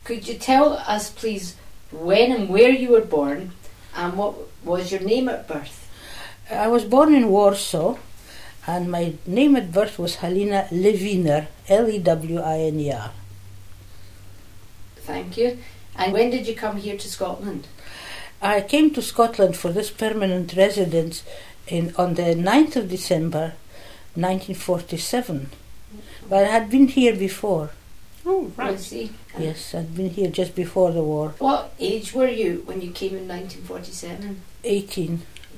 Could you tell us, please, when and where you were born and what was your name at birth? I was born in Warsaw, and my name at birth was Halina Lewiner, Lewiner. Thank you. And when did you come here to Scotland? I came to Scotland for this permanent residence on the 9th of December 1947. But I had been here before. Oh, right. I see. Yes, I'd been here just before the war. What age were you when you came in 1947? 18.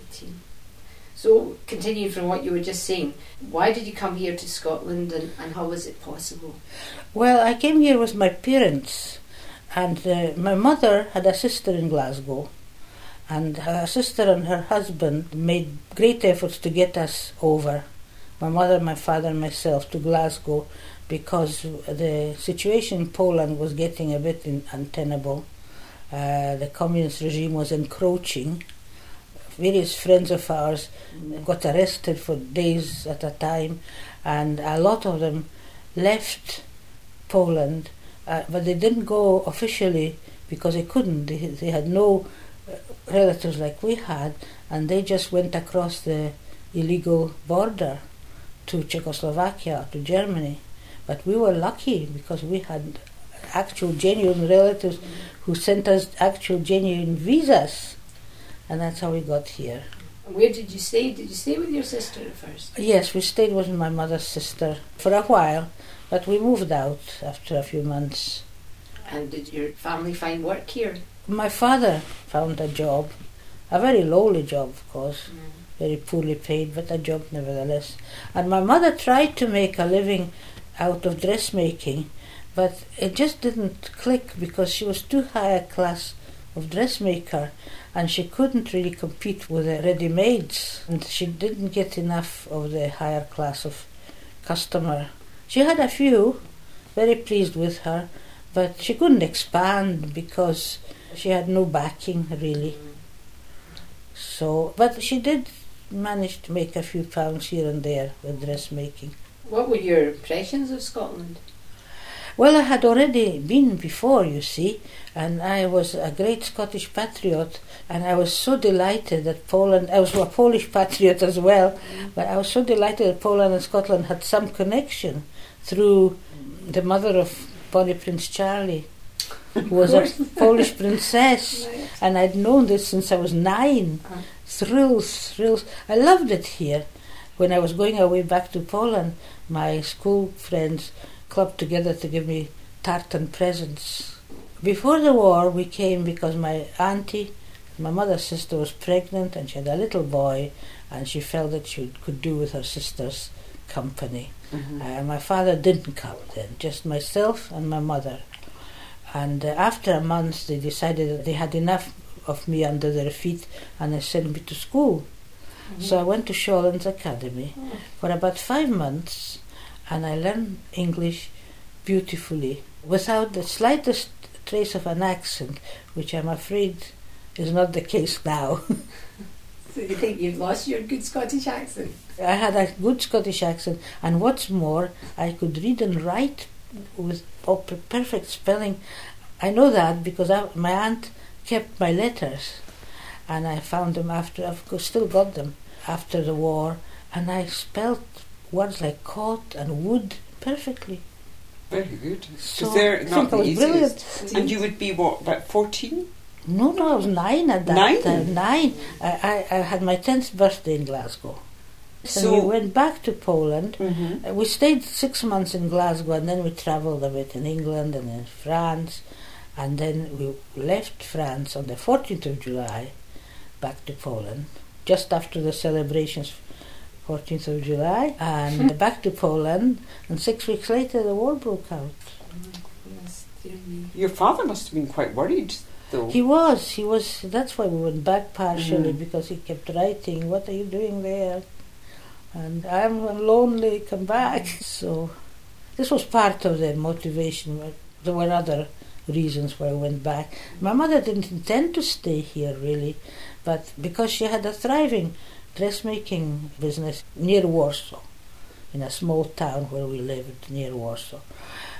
So, continuing from what you were just saying, why did you come here to Scotland and how was it possible? Well, I came here with my parents, and my mother had a sister in Glasgow, and her sister and her husband made great efforts to get us over, my mother, my father and myself, to Glasgow, because the situation in Poland was getting a bit untenable. The communist regime was encroaching. Various friends of ours got arrested for days at a time, and a lot of them left Poland, but they didn't go officially because they couldn't. They had no relatives like we had, and they just went across the illegal border to Czechoslovakia, to Germany. But we were lucky because we had actual genuine relatives who sent us actual genuine visas, and that's how we got here. And where did you stay? Did you stay with your sister at first? Yes, we stayed with my mother's sister for a while, but we moved out after a few months. And did your family find work here? My father found a job, a very lowly job, of course, very poorly paid, but a job nevertheless. And my mother tried to make a living out of dressmaking, but it just didn't click because she was too high a class of dressmaker, and she couldn't really compete with the ready-mades, and she didn't get enough of the higher class of customer. She had a few, very pleased with her, but she couldn't expand because she had no backing really. So, but she did manage to make a few pounds here and there with dressmaking. What were your impressions of Scotland? Well, I had already been before, you see, and I was a great Scottish patriot, and I was so delighted that Poland, I was a Polish patriot as well, but I was so delighted that Poland and Scotland had some connection through the mother of Bonnie Prince Charlie, who was a Polish princess, and I'd known this since I was 9. Thrills. I loved it here. When I was going away back to Poland, my school friends clubbed together to give me tartan presents. Before the war, we came because my auntie, my mother's sister, was pregnant and she had a little boy, and she felt that she could do with her sister's company. My father didn't come then, just myself and my mother. And after a month, they decided that they had enough of me under their feet, and they sent me to school. So I went to Shawlands Academy for about 5 months, and I learned English beautifully, without the slightest trace of an accent, which I'm afraid is not the case now. So you think you've lost your good Scottish accent? I had a good Scottish accent, and what's more, I could read and write with perfect spelling. I know that because my aunt kept my letters, and I found them I've still got them after the war, and I spelled words like coat and wood perfectly. Very good. So they're not the easiest. Brilliant. And you would be what, about 14? No, I was 9 at that 9? time. 9. I had my 10th birthday in Glasgow. So we went back to Poland. We stayed 6 months in Glasgow, and then we travelled a bit in England and in France, and then we left France on the 14th of July back to Poland, just after the celebrations, 14th of July, and back to Poland, and 6 weeks later the war broke out. Your father must have been quite worried, though. He was. That's why we went back partially, because he kept writing, "What are you doing there?" And "I'm lonely, come back." So this was part of the motivation. There were other reasons why I went back. My mother didn't intend to stay here, really, but because she had a thriving dressmaking business near Warsaw, in a small town where we lived near Warsaw.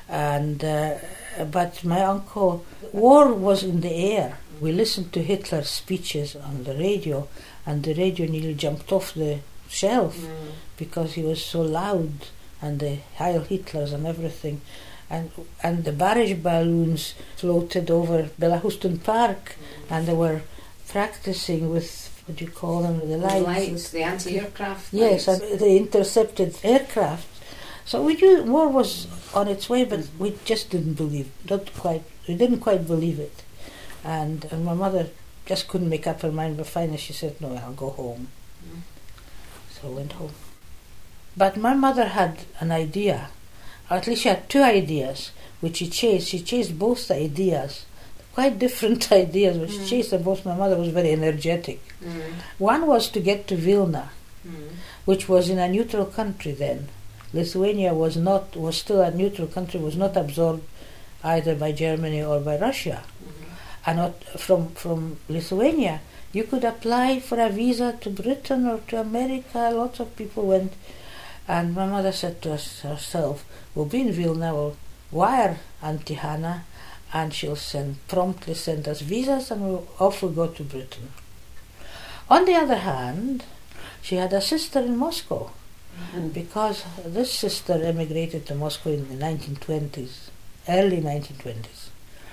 And but my uncle, war was in the air. We listened to Hitler's speeches on the radio, and the radio nearly jumped off the shelf because he was so loud, and the Heil Hitlers and everything. And the barrage balloons floated over Bellahouston Park, and they were practicing with, what do you call them, the lights. The anti-aircraft Yes, lights. and they intercepted aircraft. So we knew war was on its way, but we just didn't believe, we didn't quite believe it. And my mother just couldn't make up her mind, but finally she said, no, I'll go home. So I went home. But my mother had an idea, or at least she had two ideas, which she chased. She chased both the ideas, quite different ideas, but she chased them both. My mother was very energetic. One was to get to Vilna, which was in a neutral country then. Lithuania was still a neutral country, was not absorbed either by Germany or by Russia. And from Lithuania, you could apply for a visa to Britain or to America. Lots of people went. And my mother said to herself, we'll be in Vilna, we'll wire Auntie Hannah, and she'll promptly send us visas, and off we go to Britain. On the other hand, she had a sister in Moscow, because this sister emigrated to Moscow in the 1920s, early 1920s.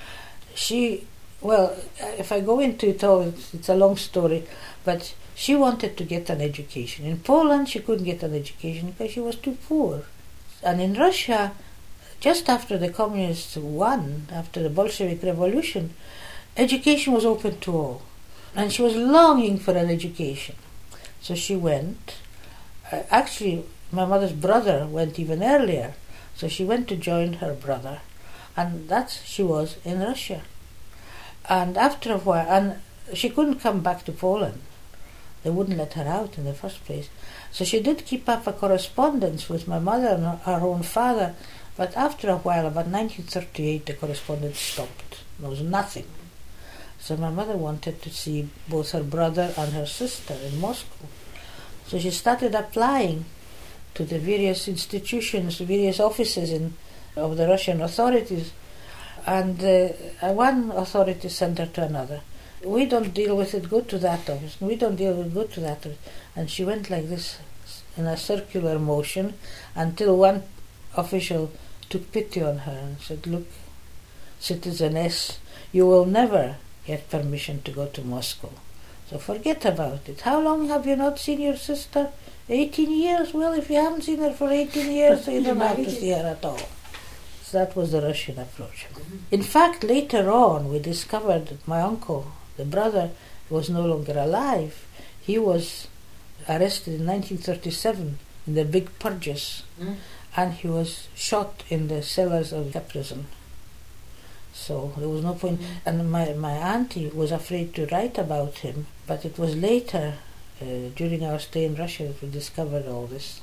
If I go into it all, it's a long story, but she wanted to get an education. In Poland, she couldn't get an education because she was too poor. And in Russia, just after the communists won, after the Bolshevik Revolution, education was open to all. And she was longing for an education. So she went. Actually, my mother's brother went even earlier. So she went to join her brother. And she was in Russia. And after a while, and she couldn't come back to Poland. They wouldn't let her out in the first place. So she did keep up a correspondence with my mother and her own father, but after a while, about 1938, the correspondence stopped. There was nothing. So my mother wanted to see both her brother and her sister in Moscow. So she started applying to the various institutions, various offices of the Russian authorities, and one authority sent her to another. We don't deal with it, go to that office. We don't deal with it, go to that office. And she went like this in a circular motion until one official took pity on her and said, look, citizeness, you will never get permission to go to Moscow. So forget about it. How long have you not seen your sister? 18 years? Well, if you haven't seen her for 18 years, you don't have to see her at all. So that was the Russian approach. In fact, later on, we discovered that my uncle, the brother, was no longer alive. He was arrested in 1937 in the big purges, and he was shot in the cellars of the prison. So there was no point. And my auntie was afraid to write about him, but it was later, during our stay in Russia, that we discovered all this.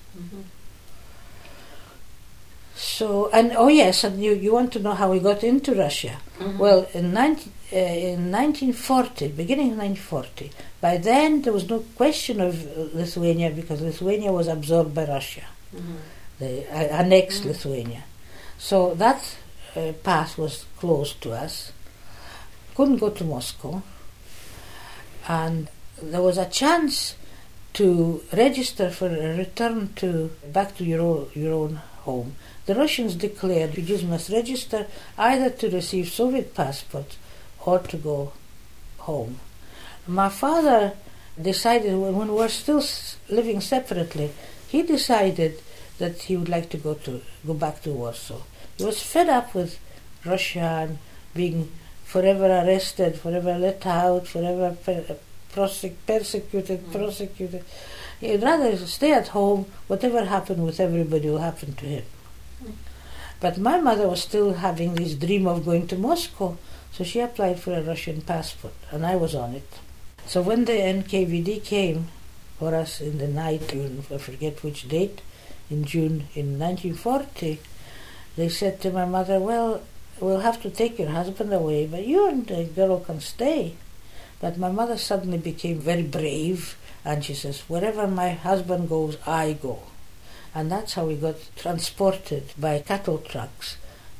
So, and oh yes, and you want to know how we got into Russia. Well, in 1940, beginning of 1940, by then there was no question of Lithuania because Lithuania was absorbed by Russia. They annexed Lithuania. So that path was closed to us. Couldn't go to Moscow. And there was a chance to register for a return back to your own home. The Russians declared refugees must register either to receive Soviet passports or to go home. My father decided, when we were still living separately, he decided that he would like to go back to Warsaw. He was fed up with Russia and being forever arrested, forever let out, forever persecuted. He'd rather stay at home. Whatever happened with everybody will happen to him. But my mother was still having this dream of going to Moscow, so she applied for a Russian passport, and I was on it. So when the NKVD came for us in the night, I forget which date, in June in 1940, they said to my mother, well, we'll have to take your husband away, but you and the girl can stay. But my mother suddenly became very brave, and she says, wherever my husband goes, I go. And that's how we got transported by cattle trucks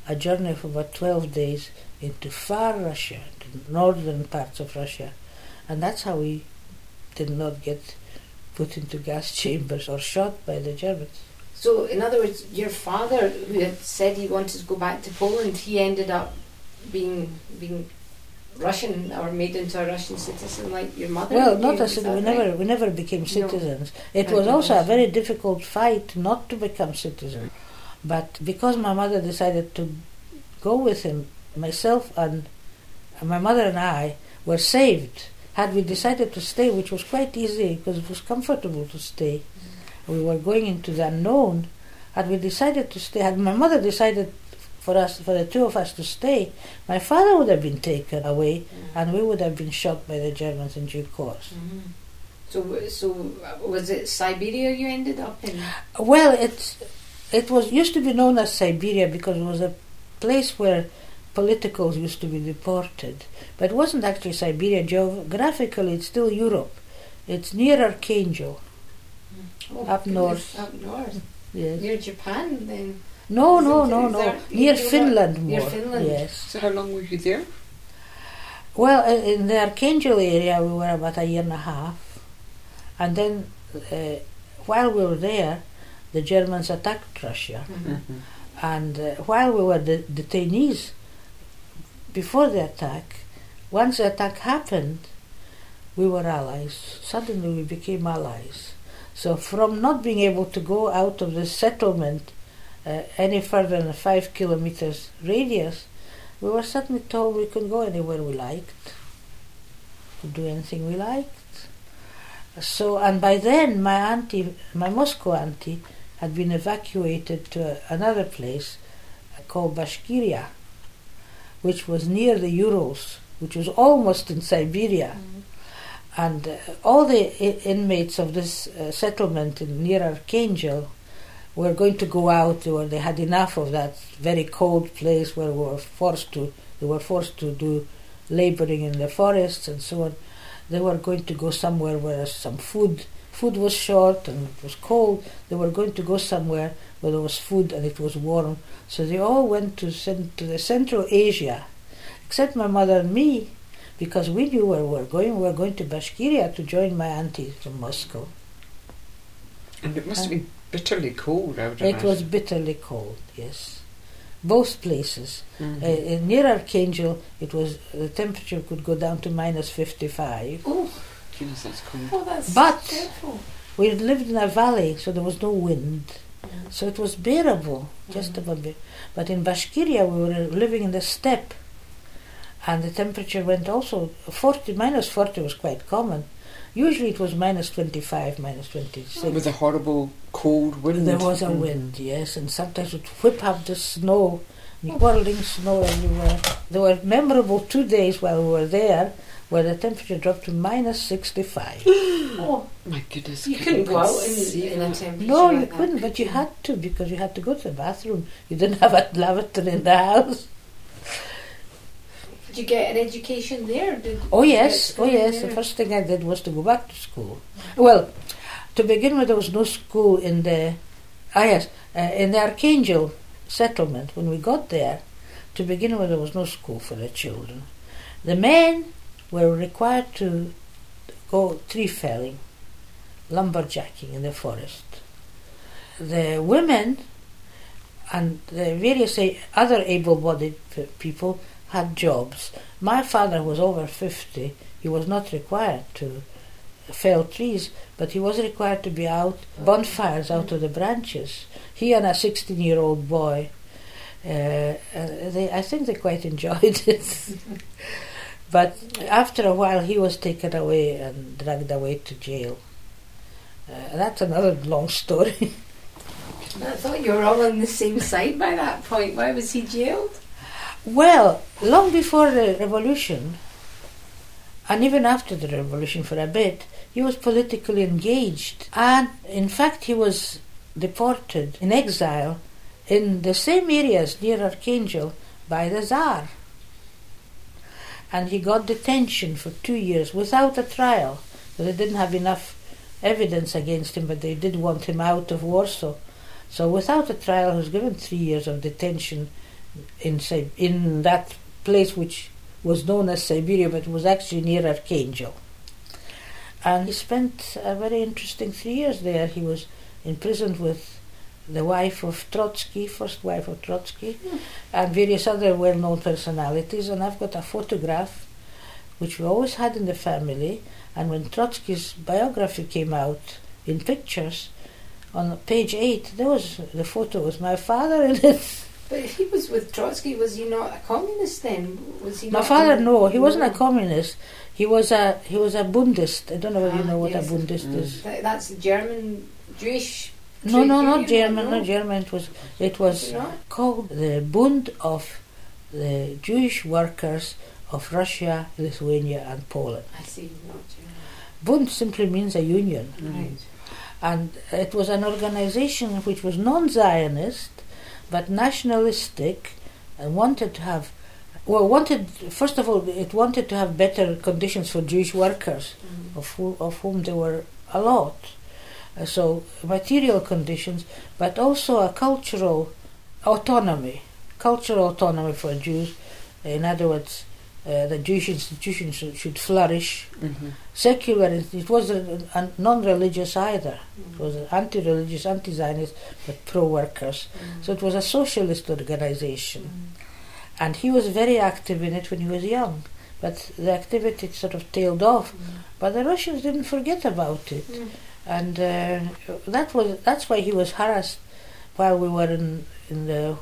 a journey of about 12 days into far Russia, the northern parts of Russia. And that's how we did not get put into gas chambers or shot by the Germans. So, in other words, your father, who had said he wanted to go back to Poland, he ended up being Russian or made into a Russian citizen like your mother? Well, not you, as we never became citizens. It Thank was also a goodness. very difficult fight not to become citizens. But because my mother decided to go with him, myself and my mother and I were saved. Had we decided to stay, which was quite easy because it was comfortable to stay, we were going into the unknown. Had we decided to stay, had my mother decided for the two of us to stay, my father would have been taken away and we would have been shot by the Germans in due course. Mm-hmm. So was it Siberia you ended up in? Well, it was used to be known as Siberia because it was a place where politicals used to be deported. But it wasn't actually Siberia. Geographically, it's still Europe. It's near Archangel. Up north. Up north. Yes. Near Japan, then? No. Is there- Near you know Finland what- more. near Finland. Yes. So how long were you there? Well, in the Archangel area, we were about a year and a half. And then, while we were there, the Germans attacked Russia. Mm-hmm. And while we were detainees, before the attack, once the attack happened, we were allies. Suddenly we became allies. So from not being able to go out of the settlement any further than a 5 kilometers radius, we were suddenly told we could go anywhere we liked, could do anything we liked. So, and by then my Moscow auntie, had been evacuated to another place called Bashkiria, which was near the Urals, which was almost in Siberia. And all the inmates of this settlement near Archangel were going to go out, or they had enough of that very cold place where they were forced to do laboring in the forests and so on. They were going to go somewhere where some food was short and it was cold. They were going to go somewhere where there was food and it was warm. So they all went to the Central Asia, except my mother and me, because we knew where we were going. We were going to Bashkiria to join my auntie from Moscow. And it must have been bitterly cold, I would It imagine. was bitterly cold, yes. Both places. Mhm. Near Archangel, the temperature could go down to minus 55. Oh, Goodness, that's cold. that's But- dreadful. We lived in a valley, so there was no wind. So it was bearable, just about bearable. But in Bashkiria, we were living in the steppe, and the temperature went also minus 40 was quite common. Usually it was minus 25, minus 26. With a horrible cold wind. There was a wind, yes, and sometimes it would whip up the snow, whirling snow everywhere. There were memorable 2 days while we were there where the temperature dropped to minus 65. Oh, My goodness. you couldn't go out in a temperature No, like you that, couldn't, could but you you? had to because you had to go to the bathroom. You didn't have a lavatory in the house. Did you get an education there? Oh you yes, get oh schooling yes. there? The first thing I did was to go back to school. Well, to begin with, there was no school in the in the Archangel settlement. When we got there, to begin with, there was no school for the children. The men were required to go tree felling, lumberjacking in the forest. The women and the various other able-bodied people had jobs. My father was over 50. He was not required to fell trees, but he was required to be out, bonfires out of the branches. He and a 16-year-old boy, I think they quite enjoyed it. But after a while, he was taken away and dragged away to jail. That's another long story. I thought you were all on the same side by that point. Why was he jailed? Well, long before the revolution, and even after the revolution for a bit, he was politically engaged. And in fact, he was deported in exile in the same areas near Archangel by the Tsar. And he got detention for 2 years without a trial. So they didn't have enough evidence against him, but they did want him out of Warsaw. So without a trial, he was given 3 years of detention in that place which was known as Siberia, but was actually near Archangel. And he spent a very interesting 3 years there. He was imprisoned with the wife of Trotsky, first wife of Trotsky, and various other well-known personalities. And I've got a photograph, which we always had in the family. And when Trotsky's biography came out in pictures, on page 8, there was the photo with my father in it. But if he was with Trotsky, was he not a communist then? Was he? My not father, no, he wasn't a communist. He was a Bundist. I don't know whether you know what yes. a Bundist is. That's the German Jewish. No, not union, German. no? Not German. It was called the Bund of the Jewish Workers of Russia, Lithuania, and Poland. I see, not German. Bund simply means a union, Right. and it was an organization which was non-Zionist but nationalistic, and wanted to have. First of all, it wanted to have better conditions for Jewish workers, of whom there were a lot. So material conditions, but also a cultural autonomy for Jews. In other words, the Jewish institutions should flourish. Secular, it wasn't non-religious either. It was anti-religious, anti-Zionist, but pro-workers. So it was a socialist organization. And he was very active in it when he was young. But the activity sort of tailed off. But the Russians didn't forget about it. And that's why he was harassed while we were in the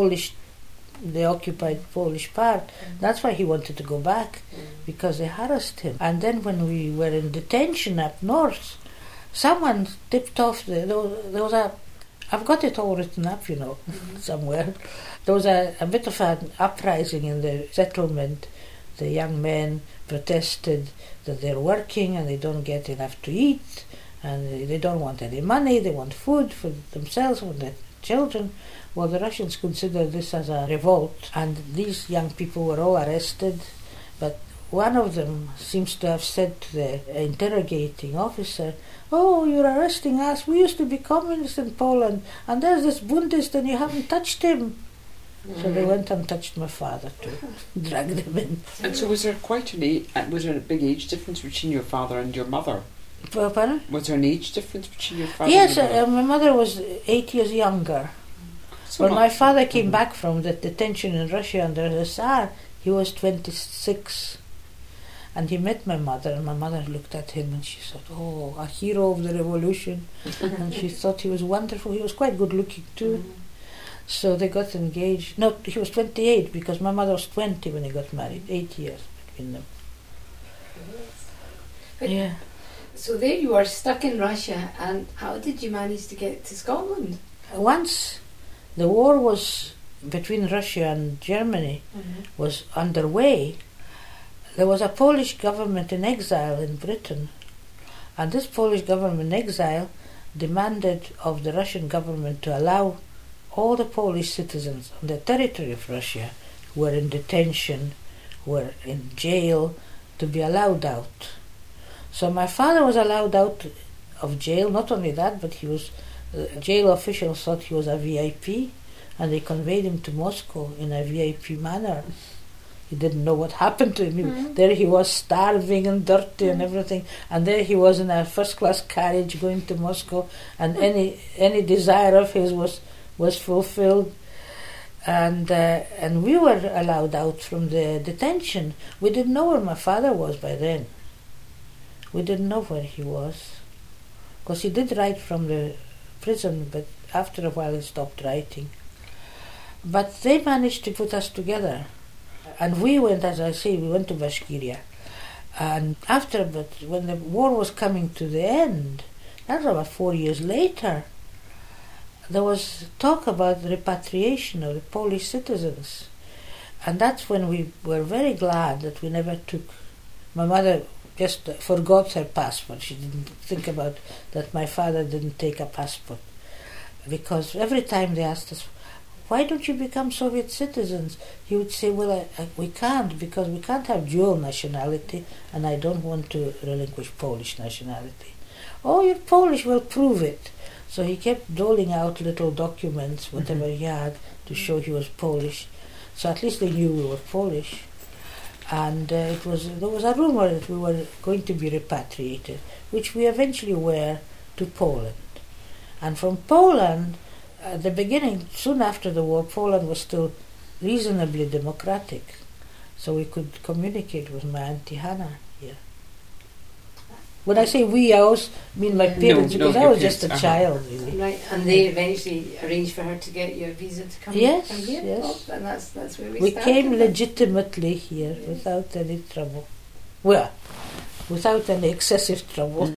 occupied Polish part. That's why he wanted to go back, because they harassed him. And then when we were in detention up north, someone tipped off there was a, I've got it all written up, somewhere. There was a bit of an uprising in the settlement. The young men protested that they're working and they don't get enough to eat, and they don't want any money, they want food for themselves and their children. Well, the Russians considered this as a revolt, and these young people were all arrested, but one of them seems to have said to the interrogating officer, "Oh, you're arresting us, we used to be communists in Poland, and there's this Bundist and you haven't touched him." So they went and touched my father to drag them in. And so was there a big age difference between your father and your mother? Pardon? Was there an age difference between your father Yes, and your mother? my mother was 8 years younger. So When my not- father came back from the detention in Russia under the Tsar, he was 26. And he met my mother, and my mother looked at him and she thought, "Oh, a hero of the revolution." And she thought he was wonderful. He was quite good looking too. So they got engaged. No, he was 28 because my mother was 20 when they got married. 8 years between them. But Yeah. So there you were stuck in Russia, and how did you manage to get to Scotland? Once the war was between Russia and Germany was underway, there was a Polish government in exile in Britain, and this Polish government in exile demanded of the Russian government to allow all the Polish citizens on the territory of Russia who were in detention, who were in jail, to be allowed out. So my father was allowed out of jail. Not only that, but he was jail officials thought he was a VIP, and they conveyed him to Moscow in a VIP manner. He didn't know what happened to him. There he was, starving and dirty and everything, and there he was in a first-class carriage going to Moscow, and any desire of his was fulfilled. And we were allowed out from the detention. We didn't know where my father was by then. We didn't know where he was, because he did write from the prison, but after a while he stopped writing. But they managed to put us together, and we went, as I say, we went to Bashkiria. And but when the war was coming to the end, that was about 4 years later, there was talk about the repatriation of the Polish citizens. And that's when we were very glad that we never took. My mother just forgot her passport. She didn't think about that my father didn't take a passport. Because every time they asked us, "Why don't you become Soviet citizens?" he would say, "Well, we can't, because we can't have dual nationality, and I don't want to relinquish Polish nationality." "Oh, you're Polish, well, prove it." So he kept doling out little documents, whatever he had, to show he was Polish. So at least they knew we were Polish. And there was a rumour that we were going to be repatriated, which we eventually were, to Poland. And from Poland, at the beginning, soon after the war, Poland was still reasonably democratic. So we could communicate with my Auntie Hannah here. When I say we, I always mean my parents, because I was just a child, really. Right, and they eventually arranged for her to get you a visa to come here? Yes. Oh, and that's where we We started. came legitimately here without any trouble. Well, without any excessive trouble.